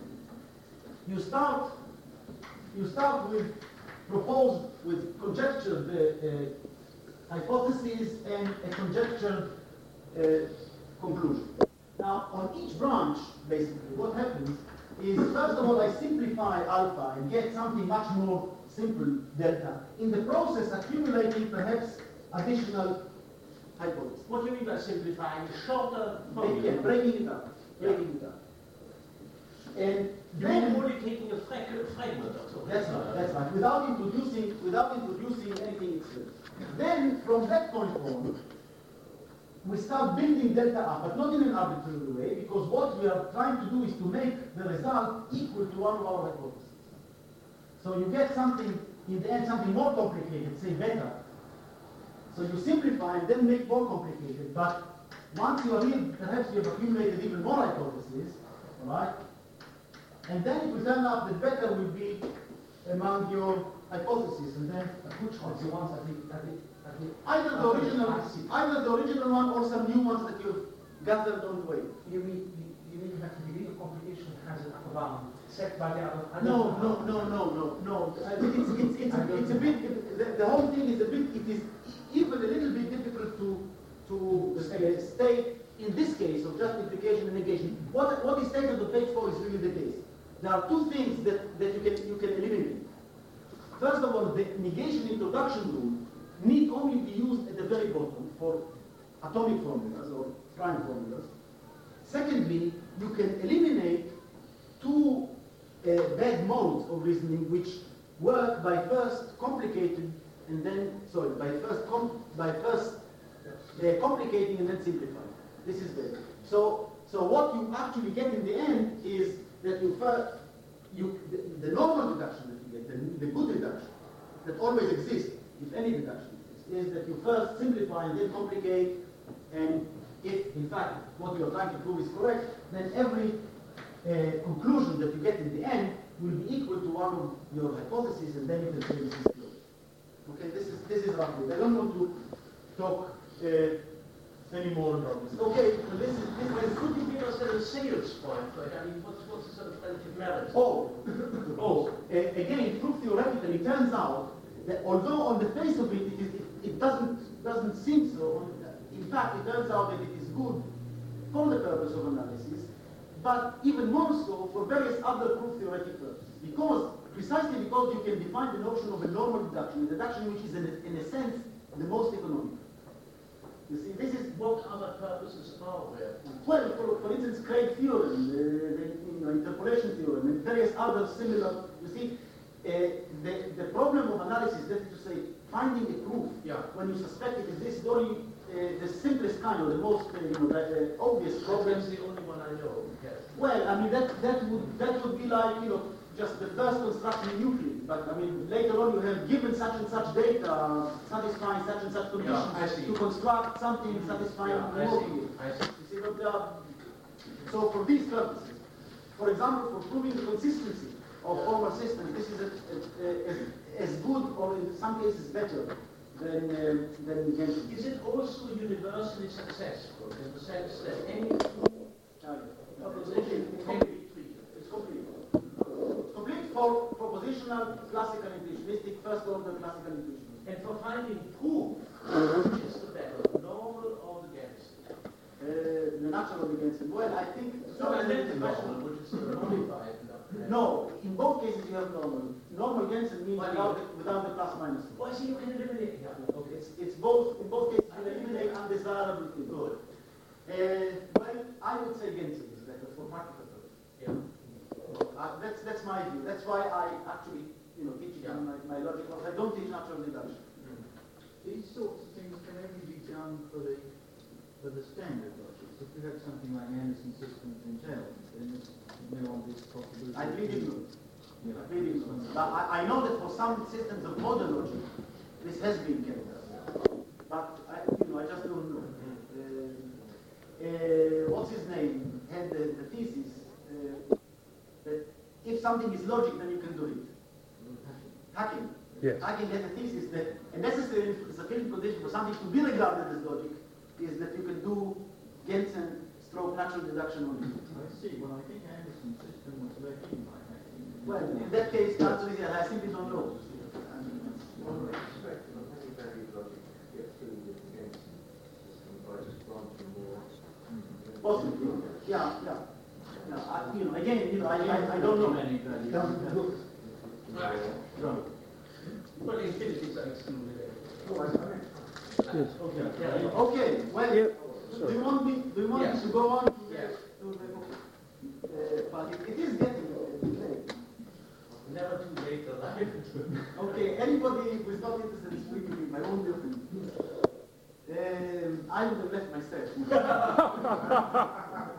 You start, you start with proposed, with conjectured uh, uh, hypotheses and a conjectured uh, conclusion. Now, on each branch, basically, what happens is, first of all, I simplify alpha and get something much more simple, delta, in the process accumulating perhaps additional hypotheses. What do you mean by simplifying? Shorter Break- yeah, breaking it up, breaking it up. And You then, mean only taking a frag- fragment or something? that's right, that's right, without introducing, without introducing anything itself. Then, from that point on, we start building delta up, but not in an arbitrary way, because what we are trying to do is to make the result equal to one of our hypotheses. So you get something, in the end, something more complicated, say better. So you simplify and then make more complicated, but once you are here, perhaps you have accumulated even more hypotheses, all right? And then it will turn out that better will be among your hypotheses, and then Which ones? The ones that we, that we, that we either the original, either the original one or some new ones that you've gathered on the way. You mean, you, you mean that the degree of complication has an upper bound set by the other? I No, don't no, know. no, no, no, no. I think it's, it's, it's, a, it's a bit, it, the, the whole thing is a bit, it is even a little bit difficult to, to uh, state in this case of justification and negation. What, what is stated on page four is really the case. There are two things that, that you can, you can eliminate. First of all, the negation introduction rule need only be used at the very bottom for atomic formulas or prime formulas. Secondly, you can eliminate two uh, bad modes of reasoning which work by first complicating and then, sorry, by first, com by first uh, complicating and then simplifying. This is better. So, so what you actually get in the end is that you first, you, the, the normal deduction that you get, the, the good deduction that always exists, if any deduction exists, is that you first simplify and then complicate, and if in fact what you are trying to prove is correct, then every uh, conclusion that you get in the end will be equal to one of your hypotheses, and then you can say this is closed. Okay, this is this is roughly. I don't want to talk uh, any more about this. Okay, so this is this Well, is. could you give us a sales point? Like, I mean, what's, what's the sort of relative merit? Oh, oh, a- again, proof theoretically, it turns out that although on the face of it, it, is, it, it doesn't, doesn't seem so, in fact, it turns out that it is good for the purpose of analysis, but even more so for various other proof theoretic purposes. Because, precisely because you can define the notion of a normal deduction, a deduction which is in a, in a sense the most economical. You see, this is What other purposes are there? well, for, for instance, Craig theorem, the, the you know, interpolation theorem, and various other similar. You see, the, the problem of analysis, that is to say, finding a proof Yeah. when you suspect it is this is only uh, the simplest kind or the most uh, you know, the, uh, obvious problem. That's the only one I know. Yes. Well, I mean that that would that would be like you know just the first construction in Euclid. But I mean later on you have given such and such data satisfying such and such conditions Yeah, I see. to construct something satisfying Yeah, I more. see. I see. You see, but, uh, so for these purposes, for example, for proving the consistency of formal systems, this is a, a, a, as, as good or in some cases better than um, than Gensen. Is it also universally successful in the sense that any proposition can be treated? It's complete. It's complete for propositional classical intuitionistic first order classical intuitionism. And for finding proof, which is the better, the normal or the Gensen? Uh, the natural against it. Well, I think No, I meant the question. normal, which is the modified. No, in both cases you have normal. Normal Gensen means Why without not? the, without the plus minus. Oh, I see, you can eliminate. Yeah, okay. It's, it's both, in both cases, you eliminate undesirable things. Good. Uh, well, I would say Gensen is better for practical purposes. Yeah. Uh, that's, that's my view. That's why I actually, you know, teach it Yeah. in my, my logic course. I don't teach natural deduction. These sorts of things can only be done for the for the standard logics. If you have something like Anderson systems in Taylor, then there's no obvious possibility. I believe you. Yeah. I believe you. But I, I know that for some systems of modern logic, this has been kept. But I, you know, I just don't know. Uh, uh, what's his name? Had the, the thesis uh, that if something is logic, then you can do it. Hacking. Yes. Hacking has a thesis that a necessary sufficient condition for something to be regarded as logic is that you can do Gensen stroke natural deduction only. I see. Well, I think Anderson's system was let in by hacking. Well, in that case, the answer is yes. I simply don't know. I mean, possibly. Yeah, yeah. Yeah, I, you know, again, you know, I, I, I don't know. Many values. Well, infinities are excluded. Yes. Okay. Okay, well, Yeah, do sorry. you want me, do you want Yes. me to go on to Yes. the, to the uh, but it, it is getting uh, late. Never too late alive. Okay, anybody who is not interested in speaking with my own building, um, I would have left myself.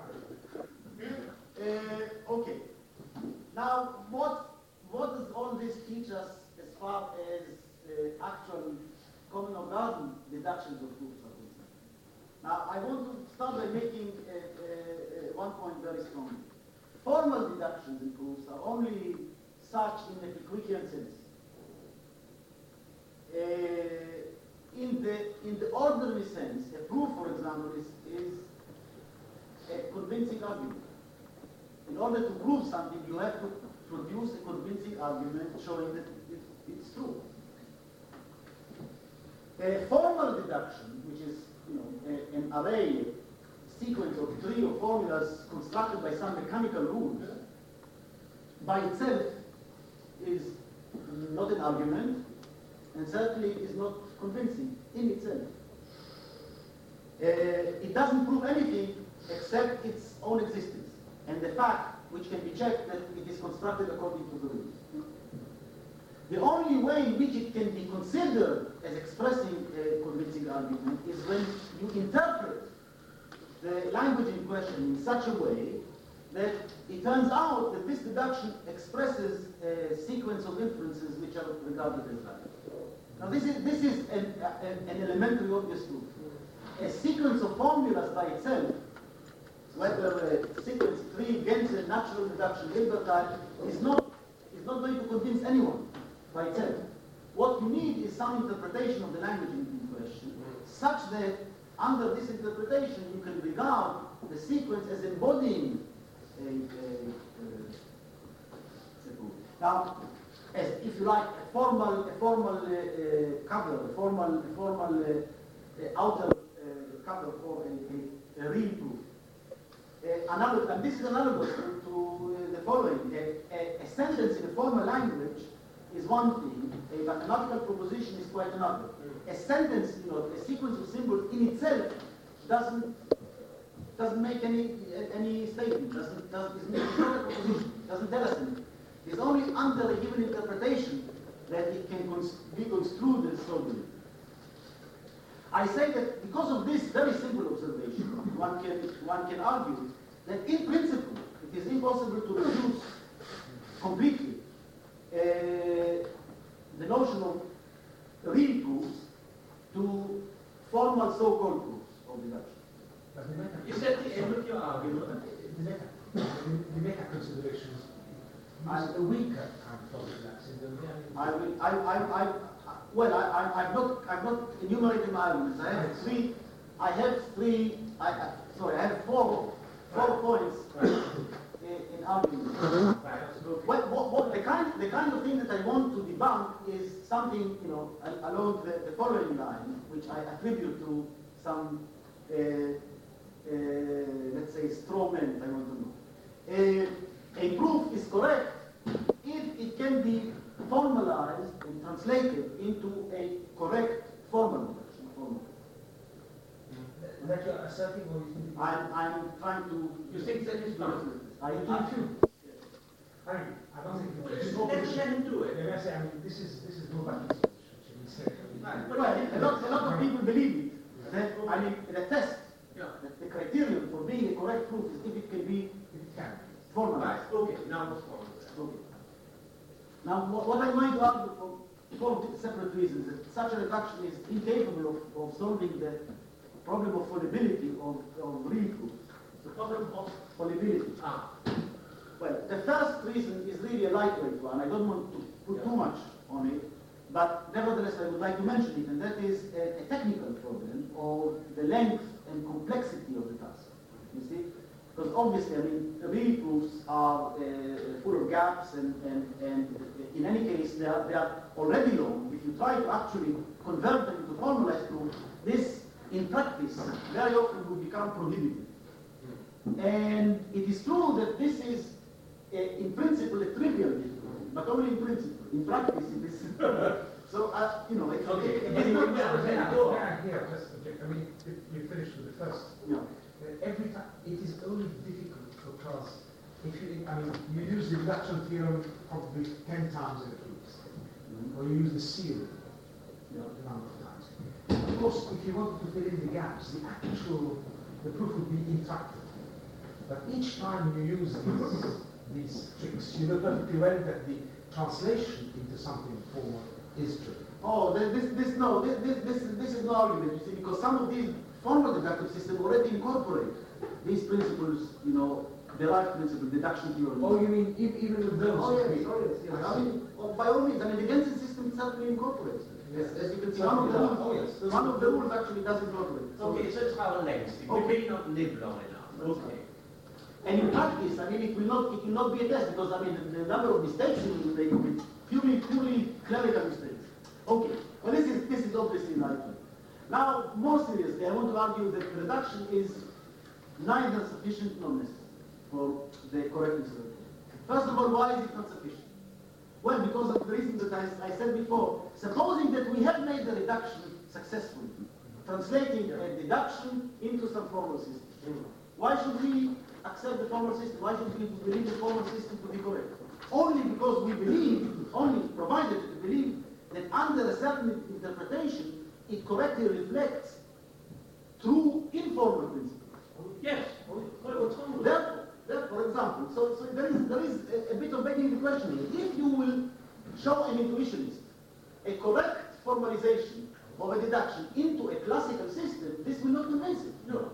uh, okay. Now, what what does all this teach us as far as uh, actual common or garden deductions of proofs are concerned? Now, I want to start by making uh, uh, uh, one point very strongly. Formal deductions in proofs are only such in the Pickwickian sense. Uh, in the in the ordinary sense, a proof, for example, is is a convincing argument. In order to prove something, you have to produce a convincing argument showing that it, it's true. A formal deduction, which is you know a, an array, a sequence of three or formulas constructed by some mechanical rules, by itself is not an argument, and certainly is not convincing in itself. Uh, it doesn't prove anything except its own existence, and the fact, which can be checked, that it is constructed according to the rules. The only way in which it can be considered as expressing a convincing argument is when you interpret the language in question in such a way that it turns out that this deduction expresses a sequence of inferences which are regarded as valid. Now this is, this is an, an, an elementary obvious truth. A sequence of formulas by itself, whether a sequence three, Gensen, natural deduction, Hilbert type, is not, is not going to convince anyone by itself. What you need is some interpretation of the language in question, such that under this interpretation you can regard the sequence as embodying a, a, a, a proof. Now, as if you like, a formal, a formal uh, uh, cover, a formal, a formal uh, uh, outer uh, cover for a, a, a real proof. Uh, another, and this is analogous to, to uh, the following. A, a, a sentence in a formal language is one thing, a mathematical proposition is quite another. A sentence, you know, a sequence of symbols in itself doesn't doesn't make any any statement, doesn't doesn't it's not a proposition, doesn't tell us anything. It's only under a given interpretation that it can cons be construed as solvable. I say that because of this very simple observation, one can, one can argue that in principle it is impossible to reduce completely uh, the notion of real proofs to formal so-called proofs of deduction. But the meta, Is that the end of your argument? the meta, the, the meta considerations is a weaker kind of orthodoxy than the I will, I, I, I, well, I, I, I've not, I've not enumerated my arguments. I have three, I have three, I, I sorry, I have four, four points in, in argument. Well, what, what, the kind, the kind of thing that I want to debunk is something, you know, along the, the following line, which I attribute to some, uh, uh, let's say, straw men, I want to know. Uh, a proof is correct if it can be formalized and translated into a correct formal notation. Formal. Is that you're asserting or you think? I'm, I'm trying to... You think that is not? I, I do I, too. I mean, I don't think Let's it's let's let him do it. Yeah, I say, I mean, this is this is no bad research. Which means, uh, Right. well, a lot, a lot of people believe it. That, I mean, the test, Yeah. that the criterion for being a correct proof is if it can be if it can. formalized. Right, okay, now let's follow that. Okay. Now, what, what I'm going to argue for four separate reasons that such a reduction is incapable of, of solving the problem of fallibility of, of real proofs. The problem of Fallibility. ah, Well, the first reason is really a lightweight one. I don't want to put too much on it, but nevertheless I would like to mention it, and that is a, a technical problem of the length and complexity of the task. You see? Because obviously, I mean, real proofs are uh, full of gaps, and, and, and in any case, they are, they are already long. If you try to actually convert them into formalized proof, this, in practice, very often will become prohibitive. And it is true that this is, uh, in principle, a trivial difficulty, but only in principle. In practice, it is. So, uh, you know, it, Okay, it, it but is you not. remember that. Yeah, yeah, yeah, just object. I mean, if you finish with the first. Yeah. Uh, every time, it is only difficult because if you, I mean, you use the reduction theorem probably ten times in a proofs, or you use the series you know, a number of times. Of course, if you wanted to fill in the gaps, the actual, the proof would be intractable. But each time you use these, these tricks, you know perfectly well that the translation into something formal is true. Oh, this, this, this no, this, this, this, is, this is no argument, you see, because some of these formal deductive systems already incorporate these principles, you know, derived principle, deduction theory. Oh, you mean e- even with those? Oh, yes, oh, yes, yes. I mean, well, by all means, I mean, the Gensen system certainly incorporates it. Yes, as you can see, one of the rules, Oh, yes. one of the rules actually does incorporate it. So- okay, so it's rather lengthy. We Okay. may not live long enough. Okay. And in practice, I mean, it will not, it will not be a test because I mean, the, the number of mistakes you will make will be purely, purely clerical mistakes. Okay, well, this is this is obviously likely. Now, more seriously, I want to argue that reduction is neither sufficient nor necessary for the correctness of the claim. First of all, why is it not sufficient? Well, because of the reason that I, I said before. Supposing that we have made the reduction successfully, translating a deduction into some formal system, why should we accept the formal system? Why should we believe the formal system to be correct? Only because we believe, only provided we believe that under a certain interpretation, it correctly reflects true informal principles. Yes, well, what's wrong with that? Therefore, therefore, for example, so, so there is, there is a, a bit of begging the question here. If you will show an intuitionist a correct formalization of a deduction into a classical system, this will not convince it. No.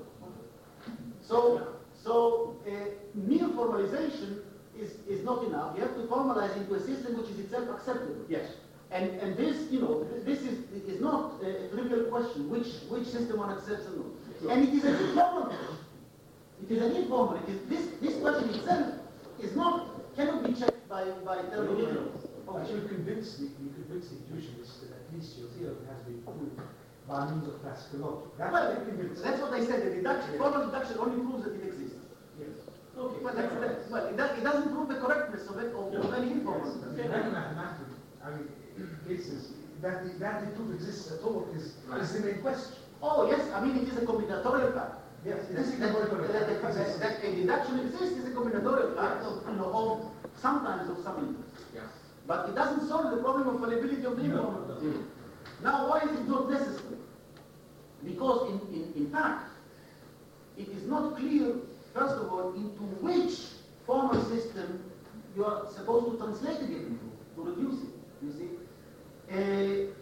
So, so uh, mere formalization is, is not enough. You have to formalize into a system which is itself acceptable. Yes. And, and this, you know, this is, is not a trivial question, which, which system one accepts or not. Sure. And it is an informal question. It is an informal. It is, this, this question itself is not, cannot be checked by, by telling you. Oh, you convince the, you convince the intuitionist that at least your theorem has been proved by means of classical logic. That's Well, what they convince. that's what I said. The deduction, formal deduction only proves that it exists. Yes. Okay. Well, that's, that's, well it, does, it doesn't prove the correctness of, it, of, of any informal. Yes. Very mathematically, I mean, cases that the, that the proof exists at all is, is the main question. Oh, yes, I mean, it is a combinatorial fact. Yes, it This is is that, combinatorial. that, that, that, that a deduction exists is a combinatorial fact of, you know, of sometimes of some interest. Yes. But it doesn't solve the problem of fallibility of the informal theory. Now, why is it not necessary? Because in, in, in fact, it is not clear, first of all, into which formal system you are supposed to translate it into, to reduce it, you see. Uh,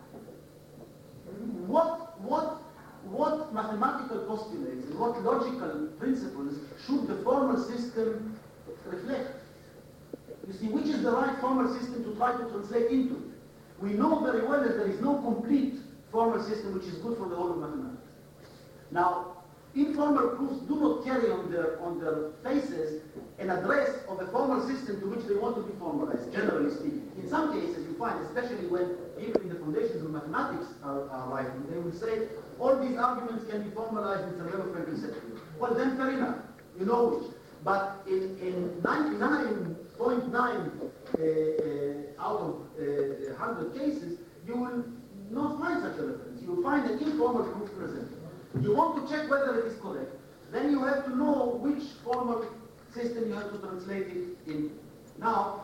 what, what, what mathematical postulates and what logical principles should the formal system reflect? You see, which is the right formal system to try to translate into? We know very well that there is no complete formal system which is good for the whole of mathematics. Now, informal proofs do not carry on their, on their faces an address of a formal system to which they want to be formalized, generally speaking. In some cases, you find, especially when people in the foundations of mathematics are, are writing, they will say, all these arguments can be formalized in Cervello-Franklin set theory. Well, then fair enough, you know which. But in, in ninety-nine point nine uh, uh, out of uh, one hundred cases, you will not find such a reference. You will find an informal proof presented. You want to check whether it is correct, then you have to know which formal system you have to translate it in. Now,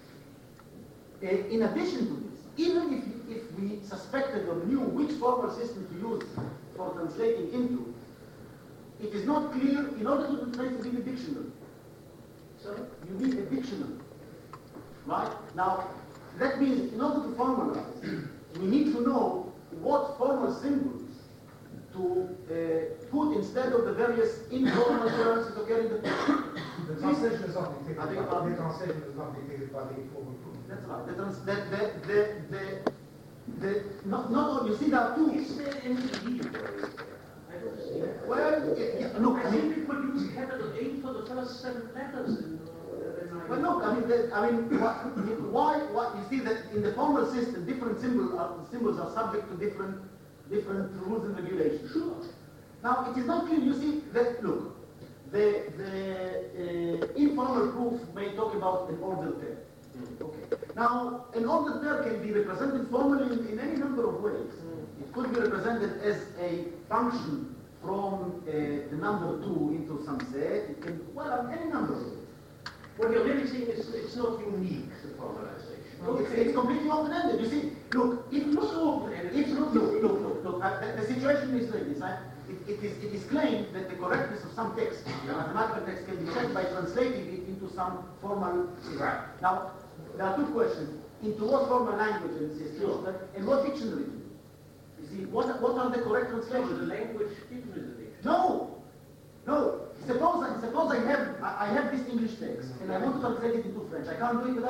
uh, in addition to this, even if, if we suspected or knew which formal system to use for translating into, it is not clear, in order to translate, you need a dictionary. So you need a dictionary, right? Now, that means in order to formalize, we need to know what formal symbols to uh, put instead of the various informal terms that occur in the text. The translation is not dictated by, the translation is not dictated by the informal proof. That's right. The, trans the, the, the, the, the, not, not all, you see there are two. Is there any legal there? I don't see it. Well, yeah, yeah, look, I I think mean, we could use capital A for the first seven letters. In, uh, well, look, I mean, the, I mean, what, why, what, you see that in the formal system, different symbols are, symbols are subject to different, different rules and regulations. Sure. Now, it is not clear, you see, that, look, the, the uh, informal proof may talk about an ordered pair. Mm. Okay. Now, an ordered pair can be represented formally in, in any number of ways. Mm. It could be represented as a function from uh, the number two into some set. It can, well, any number of ways. What you're really saying is it's not unique, the formalization. No, it's, it's completely open-ended. You see, look, if It's not open-ended. if look, look, look, look, look uh, the, the situation is like this. I, it, it is it is claimed that the correctness of some text, the mathematical text, can be checked by translating it into some formal system. Right. Now, there are two questions: into what formal language and system, Sure. and what dictionary? You see, what what are the correct So translations? the language given in the dictionary. No, no. Suppose I suppose I have I, I have this English text and I want to translate it into French. I can't do it without